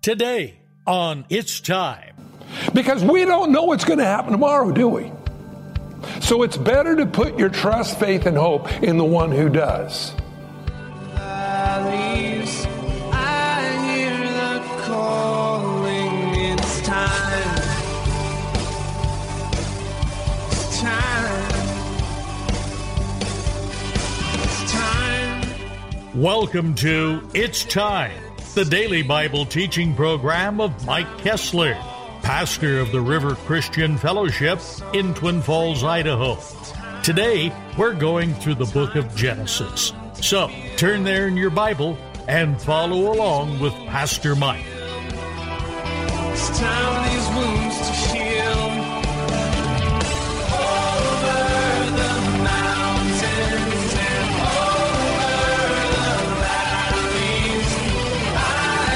Today on It's Time. Because we don't know what's going to happen tomorrow, do we? So it's better to put your trust, faith, and hope in the one who does. Valleys, I hear the calling. It's time. It's time. It's time. Welcome to It's Time, the daily Bible teaching program of Mike Kessler, pastor of the River Christian Fellowship in Twin Falls, Idaho. Today, we're going through the book of Genesis. So, turn there in your Bible and follow along with Pastor Mike. It's time these wounds to heal. Over the mountains and over the valleys, I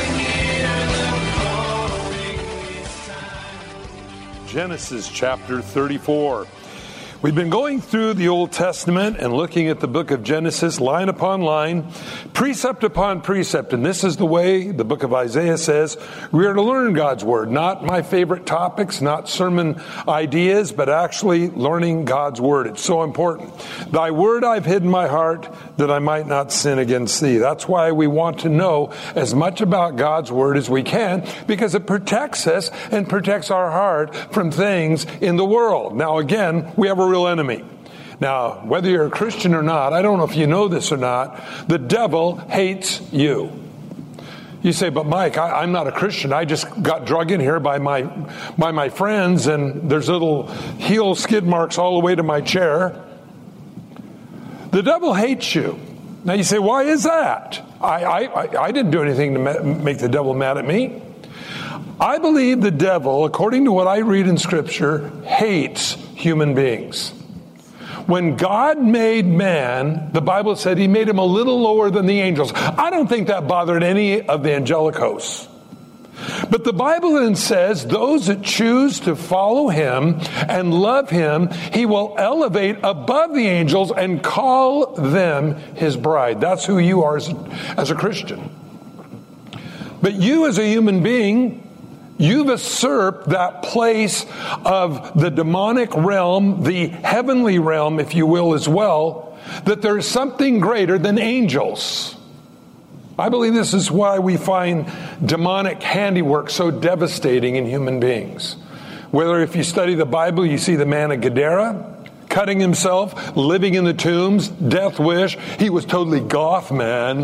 hear the calling. It's time. Genesis chapter 34. We've been going through the Old Testament and looking at the book of Genesis line upon line, precept upon precept. And this is the way the book of Isaiah says we are to learn God's word. Not my favorite topics, not sermon ideas, but actually learning God's word. It's so important. Thy word I've hid in my heart that I might not sin against thee. That's why we want to know as much about God's word as we can, because it protects us and protects our heart from things in the world. Now again, we have a real enemy. Now, whether you're a Christian or not, I don't know if you know this or not, the devil hates you. You say, but Mike, I'm not a Christian. I just got drug in here by my friends, and there's little heel skid marks all the way to my chair. The devil hates you. Now you say, why is that? I didn't do anything to make the devil mad at me. I believe the devil, according to what I read in Scripture, hates human beings. When God made man, the Bible said he made him a little lower than the angels. I don't think that bothered any of the angelic hosts. But the Bible then says those that choose to follow him and love him, he will elevate above the angels and call them his bride. That's who you are as a Christian. But you as a human being, you've usurped that place of the demonic realm, the heavenly realm, if you will, as well, that there's something greater than angels. I believe this is why we find demonic handiwork so devastating in human beings. Whether if you study the Bible, you see the man of Gadara, cutting himself, living in the tombs, death wish. He was totally goth, man.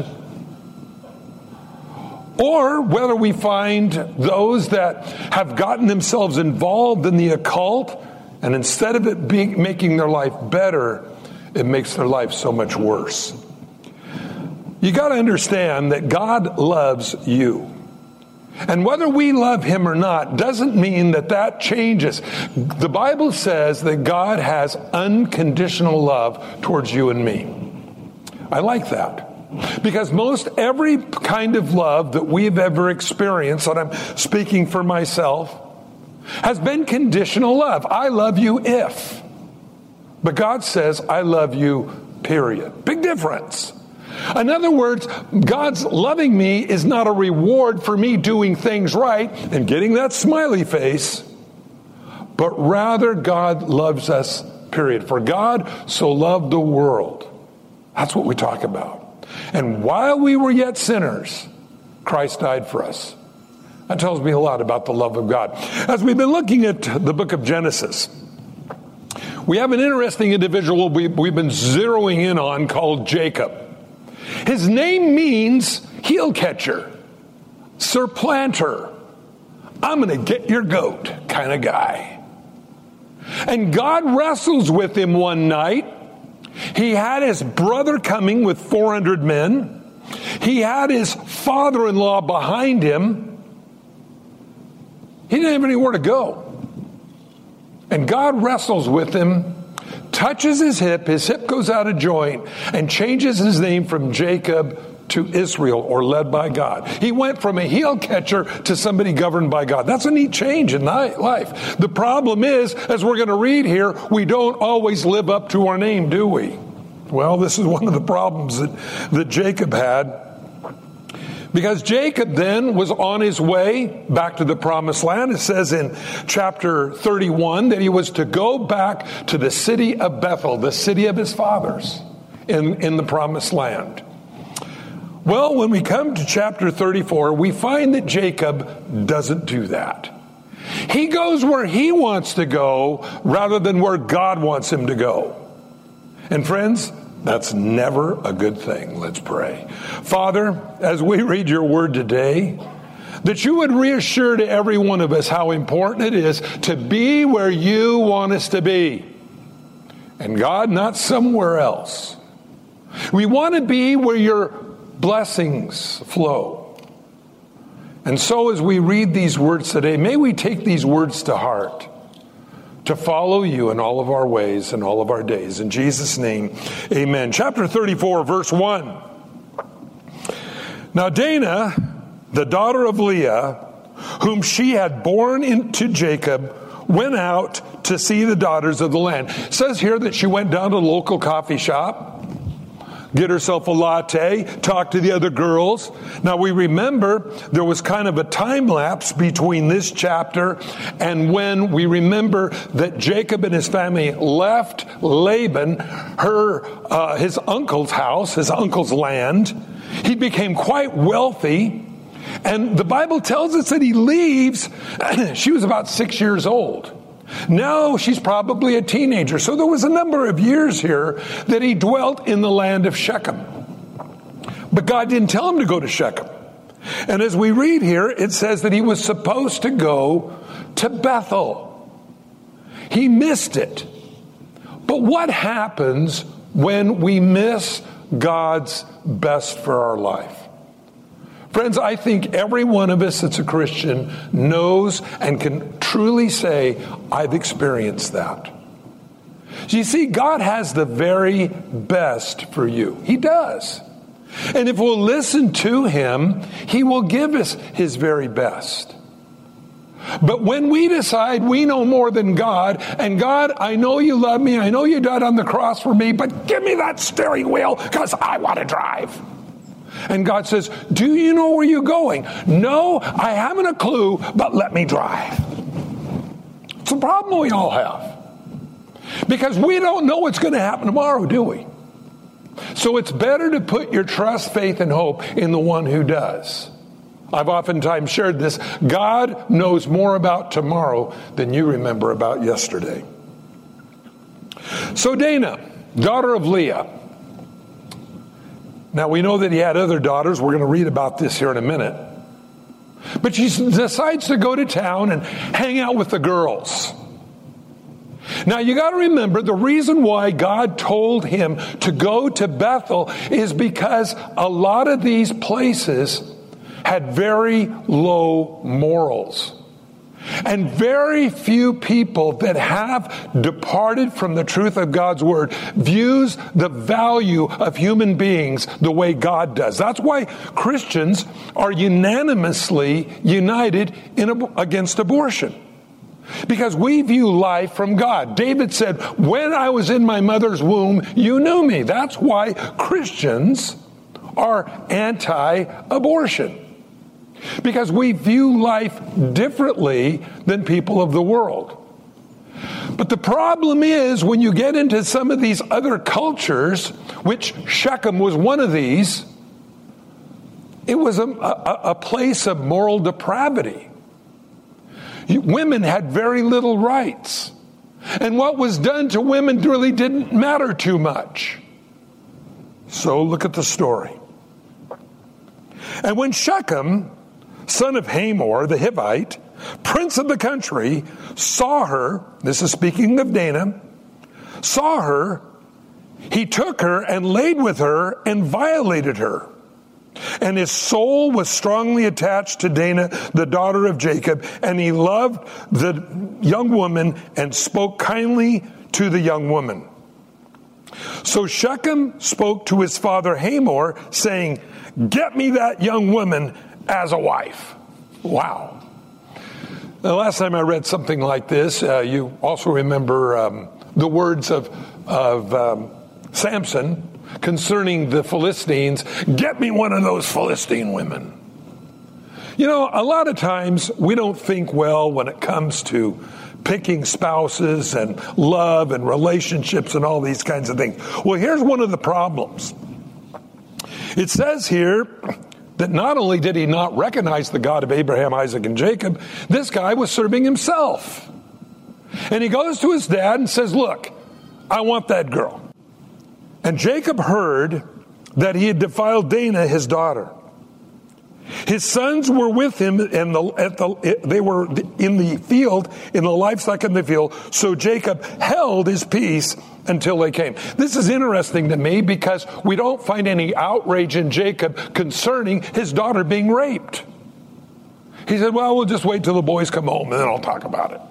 Or whether we find those that have gotten themselves involved in the occult, and instead of it making their life better, it makes their life so much worse. You got to understand that God loves you. And whether we love him or not doesn't mean that changes. The Bible says that God has unconditional love towards you and me. I like that. Because most every kind of love that we've ever experienced, and I'm speaking for myself, has been conditional love. I love you if. But God says, I love you, period. Big difference. In other words, God's loving me is not a reward for me doing things right and getting that smiley face, but rather God loves us, period. For God so loved the world. That's what we talk about. And while we were yet sinners, Christ died for us. That tells me a lot about the love of God. As we've been looking at the book of Genesis, we have an interesting individual we've been zeroing in on called Jacob. His name means heel catcher, supplanter, I'm going to get your goat kind of guy. And God wrestles with him one night. He had his brother coming with 400 men. He had his father-in-law behind him. He didn't have anywhere to go. And God wrestles with him, touches his hip goes out of joint, and changes his name from Jacob to Israel, or led by God. He went from a heel catcher to somebody governed by God. That's a neat change in life. The problem is, as we're going to read here, we don't always live up to our name, do we? Well, this is one of the problems that Jacob had. Because Jacob then was on his way back to the promised land. It says in chapter 31 that he was to go back to the city of Bethel, the city of his fathers in the promised land. Well, when we come to chapter 34, we find that Jacob doesn't do that. He goes where he wants to go rather than where God wants him to go. And friends, that's never a good thing. Let's pray. Father, as we read your word today, that you would reassure to every one of us how important it is to be where you want us to be. And God, not somewhere else. We want to be where your blessings flow. And so as we read these words today, may we take these words to heart, to follow you in all of our ways and all of our days. In Jesus' name, amen. Chapter 34, verse 1. Now Dinah, the daughter of Leah, whom she had borne into Jacob, went out to see the daughters of the land. It says here that she went down to a local coffee shop, get herself a latte, talk to the other girls. Now we remember there was kind of a time lapse between this chapter and when we remember that Jacob and his family left Laban, his uncle's house, his uncle's land. He became quite wealthy. And the Bible tells us that he leaves. She was about 6 years old. Now she's probably a teenager. So there was a number of years here that he dwelt in the land of Shechem. But God didn't tell him to go to Shechem. And as we read here, it says that he was supposed to go to Bethel. He missed it. But what happens when we miss God's best for our life? Friends, I think every one of us that's a Christian knows and can truly say, I've experienced that. You see, God has the very best for you. He does. And if we'll listen to him, he will give us his very best. But when we decide we know more than God, and God, I know you love me, I know you died on the cross for me, but give me that steering wheel because I want to drive. And God says, do you know where you're going? No, I haven't a clue, but let me drive. It's a problem we all have. Because we don't know what's going to happen tomorrow, do we? So it's better to put your trust, faith, and hope in the one who does. I've oftentimes shared this. God knows more about tomorrow than you remember about yesterday. So Dinah, daughter of Leah. Now, we know that he had other daughters. We're going to read about this here in a minute. But she decides to go to town and hang out with the girls. Now, you got to remember, the reason why God told him to go to Bethel is because a lot of these places had very low morals. And very few people that have departed from the truth of God's word views the value of human beings the way God does. That's why Christians are unanimously united against abortion. Because we view life from God. David said, when I was in my mother's womb, you knew me. That's why Christians are anti-abortion. Because we view life differently than people of the world. But the problem is when you get into some of these other cultures, which Shechem was one of these, it was a place of moral depravity. Women had very little rights. And what was done to women really didn't matter too much. So look at the story. And when Shechem, son of Hamor, the Hivite, prince of the country, saw her, this is speaking of Dinah, saw her, he took her and laid with her and violated her. And his soul was strongly attached to Dinah, the daughter of Jacob, and he loved the young woman and spoke kindly to the young woman. So Shechem spoke to his father Hamor, saying, "Get me that young woman as a wife." Wow. The last time I read something like this, you also remember the words of Samson concerning the Philistines. "Get me one of those Philistine women." You know, a lot of times we don't think well when it comes to picking spouses and love and relationships and all these kinds of things. Well, here's one of the problems. It says here that not only did he not recognize the God of Abraham, Isaac, and Jacob, this guy was serving himself. And he goes to his dad and says, look, I want that girl. And Jacob heard that he had defiled Dinah, his daughter. His sons were with him, and they were in the field, in the livestock in the field. So Jacob held his peace until they came. This is interesting to me because we don't find any outrage in Jacob concerning his daughter being raped. He said, well, we'll just wait till the boys come home and then I'll talk about it.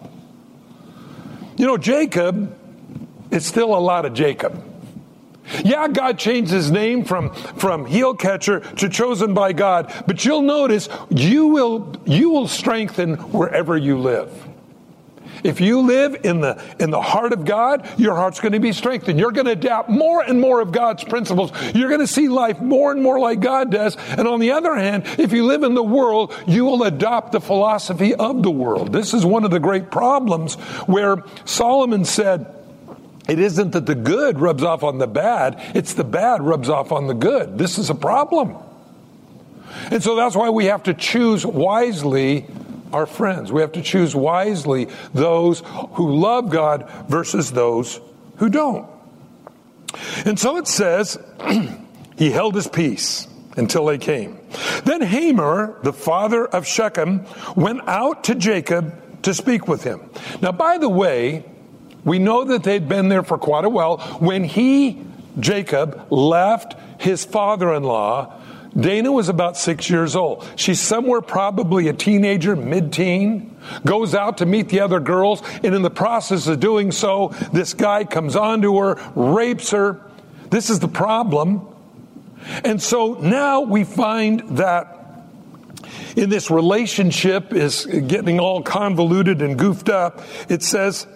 You know, Jacob is still a lot of Jacob. Yeah, God changed his name from heel catcher to chosen by God, but you'll notice you will strengthen wherever you live. If you live in the heart of God, your heart's going to be strengthened. You're going to adapt more and more of God's principles. You're going to see life more and more like God does. And on the other hand, if you live in the world, you will adopt the philosophy of the world. This is one of the great problems where Solomon said, it isn't that the good rubs off on the bad, it's the bad rubs off on the good. This is a problem. And so that's why we have to choose wisely our friends. We have to choose wisely those who love God versus those who don't. And so it says, he held his peace until they came. Then Hamor, the father of Shechem, went out to Jacob to speak with him. Now, by the way, we know that they'd been there for quite a while. When Jacob, left his father-in-law, Dinah was about 6 years old. She's somewhere probably a teenager, mid-teen, goes out to meet the other girls, and in the process of doing so, this guy comes onto her, rapes her. This is the problem. And so now we find that in this relationship is getting all convoluted and goofed up. It says,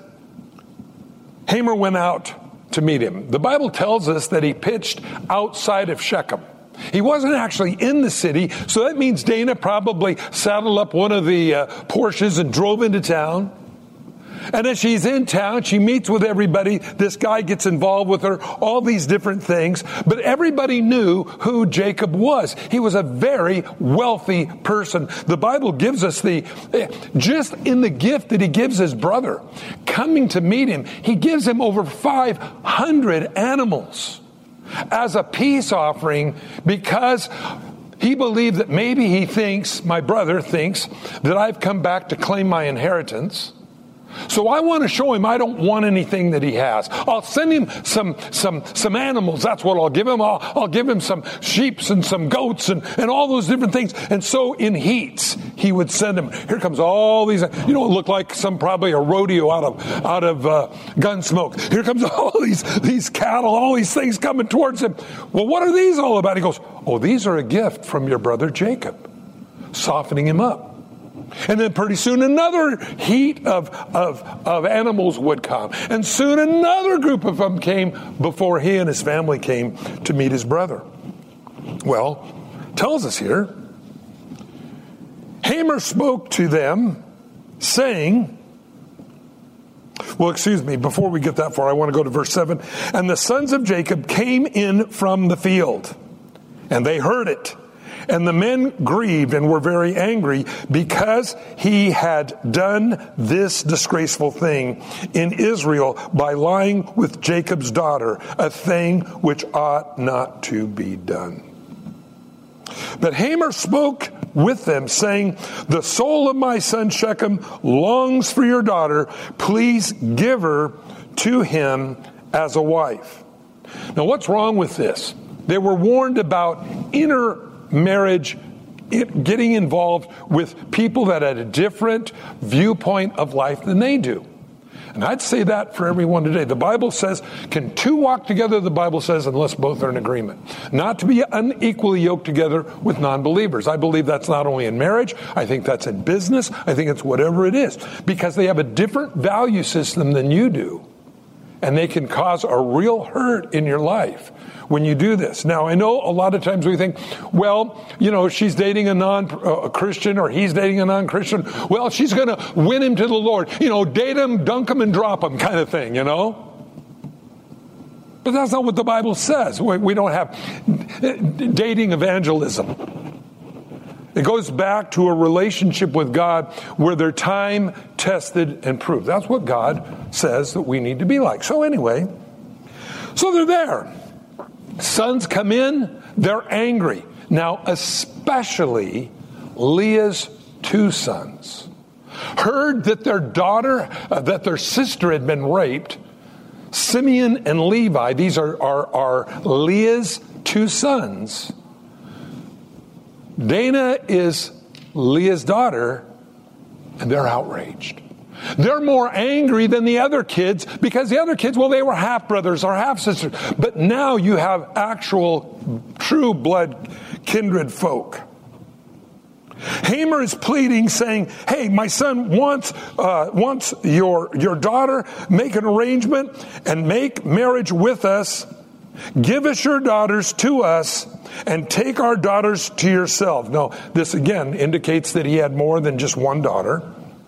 Hamor went out to meet him. The Bible tells us that he pitched outside of Shechem. He wasn't actually in the city, so that means Dinah probably saddled up one of the Porsches and drove into town. And as she's in town, she meets with everybody. This guy gets involved with her, all these different things. But everybody knew who Jacob was. He was a very wealthy person. The Bible gives us just in the gift that he gives his brother, coming to meet him, he gives him over 500 animals as a peace offering because he believed that maybe my brother thinks that I've come back to claim my inheritance. So I want to show him I don't want anything that he has. I'll send him some animals. That's what I'll give him. I'll give him some sheep and some goats and all those different things. And so in heats, he would send him. Here comes all these. It looked like probably a rodeo out of Gunsmoke. Here comes all these cattle, all these things coming towards him. Well, what are these all about? He goes, oh, these are a gift from your brother Jacob, softening him up. And then pretty soon another heat of animals would come. And soon another group of them came before he and his family came to meet his brother. Well, tells us here, Hamor spoke to them saying, before we get that far, I want to go to verse 7. And the sons of Jacob came in from the field, and they heard it. And the men grieved and were very angry because he had done this disgraceful thing in Israel by lying with Jacob's daughter, a thing which ought not to be done. But Hamor spoke with them, saying, the soul of my son Shechem longs for your daughter. Please give her to him as a wife. Now, what's wrong with this? They were warned about intermarriage, getting involved with people that had a different viewpoint of life than they do. And I'd say that for everyone today. The Bible says, can two walk together? The Bible says, unless both are in agreement. Not to be unequally yoked together with non-believers. I believe that's not only in marriage. I think that's in business. I think it's whatever it is. Because they have a different value system than you do. And they can cause a real hurt in your life when you do this. Now, I know a lot of times we think, well, she's dating a non-Christian or he's dating a non-Christian. Well, she's going to win him to the Lord. Date him, dunk him, and drop him kind of thing, But that's not what the Bible says. We don't have dating evangelism. It goes back to a relationship with God where they're time tested and proved. That's what God says that we need to be like. So anyway, so they're there. Sons come in, they're angry. Now, especially Leah's two sons heard that their sister had been raped. Simeon and Levi, these are Leah's two sons. Dana is Leah's daughter, and they're outraged. They're more angry than the other kids because the other kids, well, they were half-brothers or half-sisters. But now you have actual, true blood kindred folk. Haman is pleading, saying, hey, my son wants your daughter, make an arrangement and make marriage with us. Give us your daughters to us and take our daughters to yourself. Now, this again indicates that he had more than just one daughter.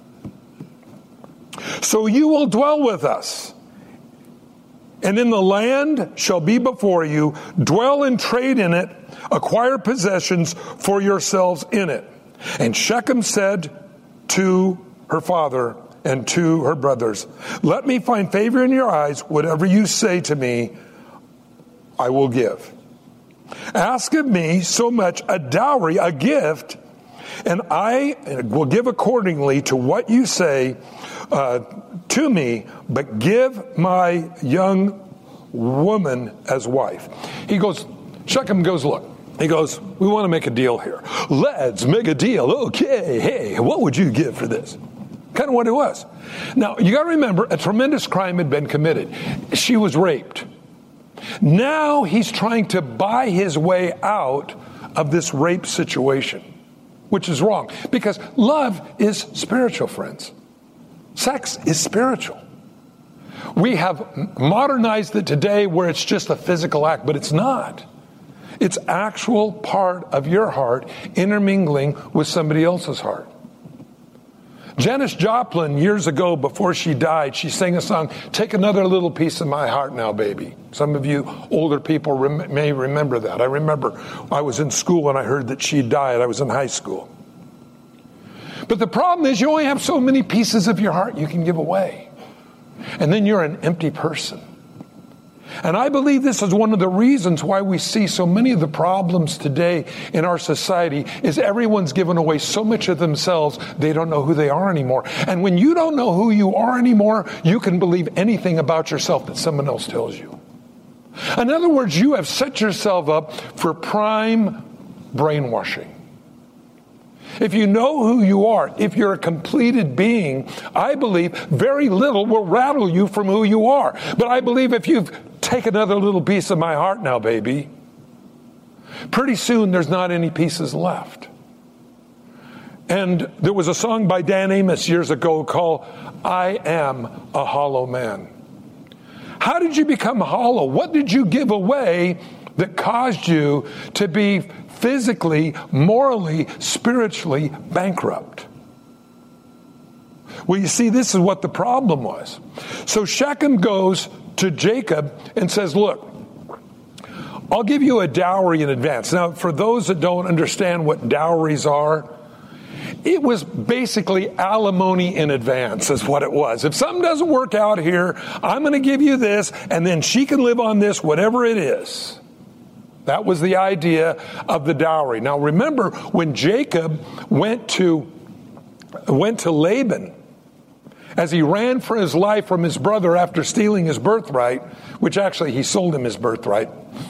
So you will dwell with us, and in the land shall be before you. Dwell and trade in it, acquire possessions for yourselves in it. And Shechem said to her father and to her brothers, let me find favor in your eyes. Whatever you say to me, I will give. Ask of me so much, a dowry, a gift, and I will give accordingly to what you say to me, but give my young woman as wife. Shechem goes, look. He goes, we want to make a deal here. Let's make a deal. Okay, hey, what would you give for this? Kind of what it was. Now, you got to remember, a tremendous crime had been committed. She was raped. Now he's trying to buy his way out of this rape situation, which is wrong. Because love is spiritual, friends. Sex is spiritual. We have modernized it today where it's just a physical act, but it's not. It's actual part of your heart intermingling with somebody else's heart. Janis Joplin, years ago before she died, she sang a song, Take Another Little Piece of My Heart Now, Baby. Some of you older people may remember that. I remember I was in school and I heard that she died. I was in high school. But the problem is you only have so many pieces of your heart you can give away. And then you're an empty person. And I believe this is one of the reasons why we see so many of the problems today in our society is everyone's given away so much of themselves, they don't know who they are anymore. And when you don't know who you are anymore, you can believe anything about yourself that someone else tells you. In other words, you have set yourself up for prime brainwashing. If you know who you are, if you're a completed being, I believe very little will rattle you from who you are. But I believe if you've taken another little piece of my heart now, baby, pretty soon there's not any pieces left. And there was a song by Dan Amos years ago called I Am a Hollow Man. How did you become hollow? What did you give away that caused you to be physically, morally, spiritually bankrupt? Well, you see, this is what the problem was. So Shechem goes to Jacob and says, look, I'll give you a dowry in advance. Now, for those that don't understand what dowries are, it was basically alimony in advance is what it was. If something doesn't work out here, I'm going to give you this, and then she can live on this, whatever it is. That was the idea of the dowry. Now remember, when Jacob went to Laban, as he ran for his life from his brother after stealing his birthright, which actually he sold him his birthright,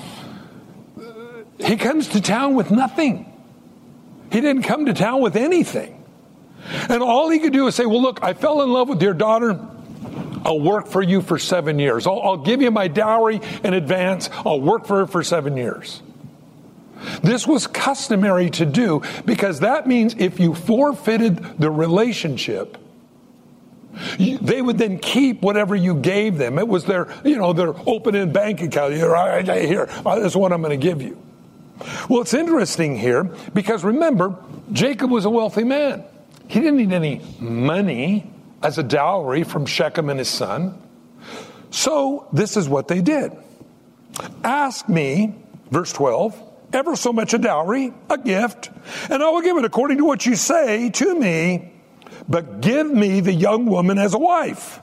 he comes to town with nothing. He didn't come to town with anything. And all he could do is say, well, look, I fell in love with your daughter. I'll work for you for 7 years. I'll give you my dowry in advance. I'll work for her for 7 years. This was customary to do because that means if you forfeited the relationship, They would then keep whatever you gave them. It was their open-end bank account. Here, this is what I'm going to give you. Well, it's interesting here because remember, Jacob was a wealthy man. He didn't need any money as a dowry from Shechem and his son. So this is what they did. Ask me, verse 12, ever so much a dowry, a gift, and I will give it according to what you say to me, but give me the young woman as a wife.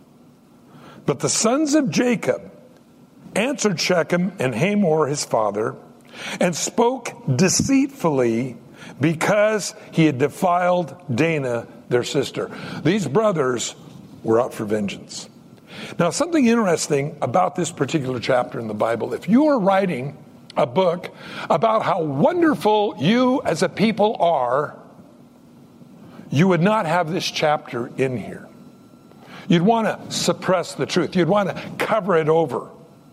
But the sons of Jacob answered Shechem and Hamor his father, and spoke deceitfully because he had defiled Dinah, their sister. These brothers were out for vengeance. Now, something interesting about this particular chapter in the Bible, if you are writing a book about how wonderful you as a people are, you would not have this chapter in here. You'd want to suppress the truth. You'd want to cover it over.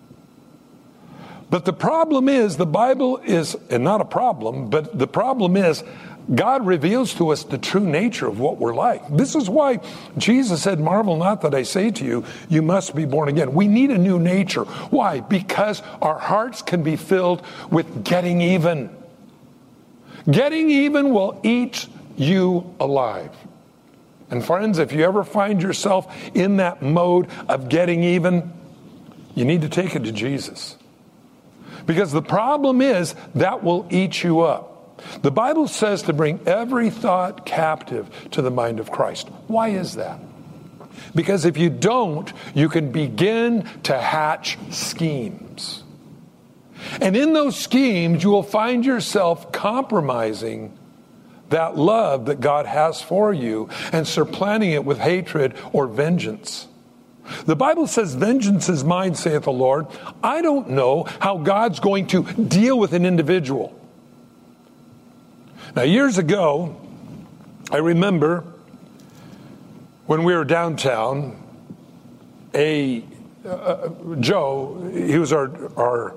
But the problem is, the Bible is, and not a problem, but the problem is, God reveals to us the true nature of what we're like. This is why Jesus said, marvel not that I say to you, you must be born again. We need a new nature. Why? Because our hearts can be filled with getting even. Getting even will eat you alive. And friends, if you ever find yourself in that mode of getting even, you need to take it to Jesus. Because the problem is that will eat you up. The Bible says to bring every thought captive to the mind of Christ. Why is that? Because if you don't, you can begin to hatch schemes. And in those schemes, you will find yourself compromising that love that God has for you and supplanting it with hatred or vengeance. The Bible says, vengeance is mine, saith the Lord. I don't know how God's going to deal with an individual. Now, years ago, I remember when we were downtown, Joe, he was our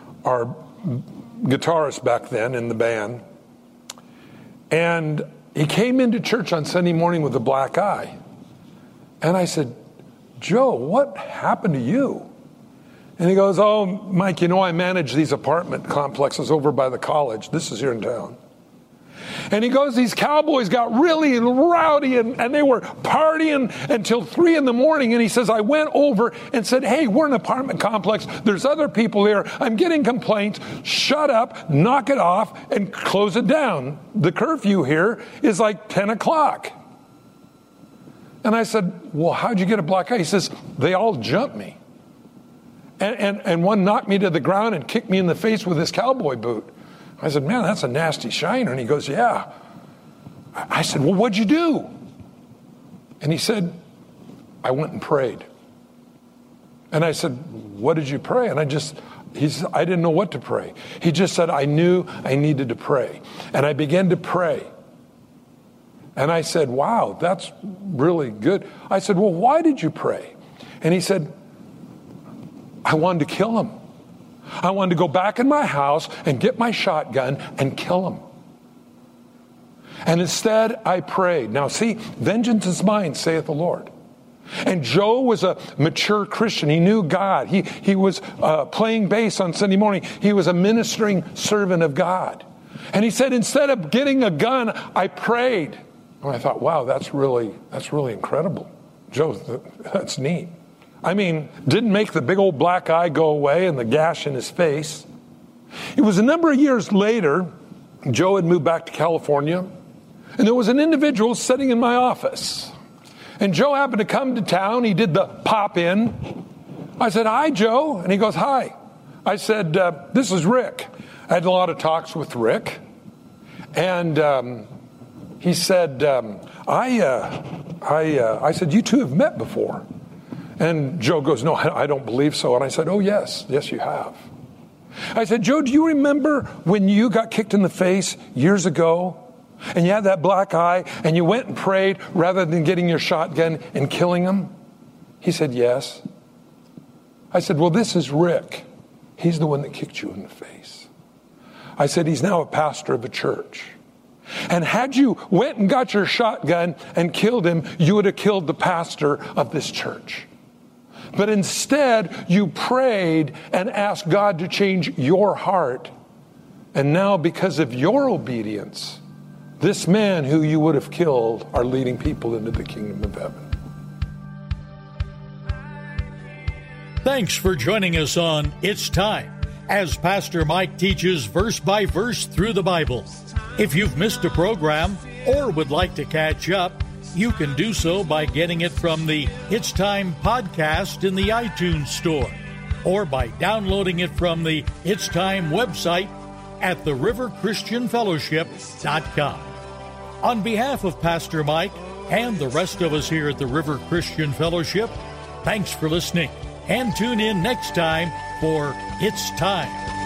guitarist back then in the band, and he came into church on Sunday morning with a black eye. And I said, Joe, what happened to you? And he goes, oh, Mike, I manage these apartment complexes over by the college. This is here in town. And he goes, these cowboys got really rowdy and they were partying until 3 a.m. And he says, I went over and said, hey, we're an apartment complex. There's other people here. I'm getting complaints. Shut up, knock it off, and close it down. The curfew here is like 10 o'clock. And I said, well, how'd you get a black eye? He says, they all jumped me. And one knocked me to the ground and kicked me in the face with his cowboy boot. I said, man, that's a nasty shiner. And he goes, yeah. I said, well, what'd you do? And he said, I went and prayed. And I said, what did you pray? And he said, I didn't know what to pray. He just said, I knew I needed to pray. And I began to pray. And I said, wow, that's really good. I said, well, why did you pray? And he said, I wanted to kill him. I wanted to go back in my house and get my shotgun and kill him. And instead, I prayed. Now see, vengeance is mine, saith the Lord. And Joe was a mature Christian. He knew God. He was playing bass on Sunday morning. He was a ministering servant of God. And he said, instead of getting a gun, I prayed. And I thought, wow, that's really incredible. Joe, that's neat. I mean, didn't make the big old black eye go away and the gash in his face. It was a number of years later, Joe had moved back to California, and there was an individual sitting in my office. And Joe happened to come to town. He did the pop in. I said, hi, Joe. And he goes, hi. I said, this is Rick. I had a lot of talks with Rick. And he said, I said, you two have met before. And Joe goes, no, I don't believe so. And I said, oh, yes, you have. I said, Joe, do you remember when you got kicked in the face years ago and you had that black eye and you went and prayed rather than getting your shotgun and killing him? He said, yes. I said, well, this is Rick. He's the one that kicked you in the face. I said, he's now a pastor of a church. And had you went and got your shotgun and killed him, you would have killed the pastor of this church. But instead, you prayed and asked God to change your heart. And now, because of your obedience, this man who you would have killed are leading people into the kingdom of heaven. Thanks for joining us on It's Time, as Pastor Mike teaches verse by verse through the Bible. If you've missed a program or would like to catch up, you can do so by getting it from the It's Time podcast in the iTunes Store, or by downloading it from the It's Time website at theriverchristianfellowship.com. On behalf of Pastor Mike and the rest of us here at the River Christian Fellowship, thanks for listening, and tune in next time for It's Time.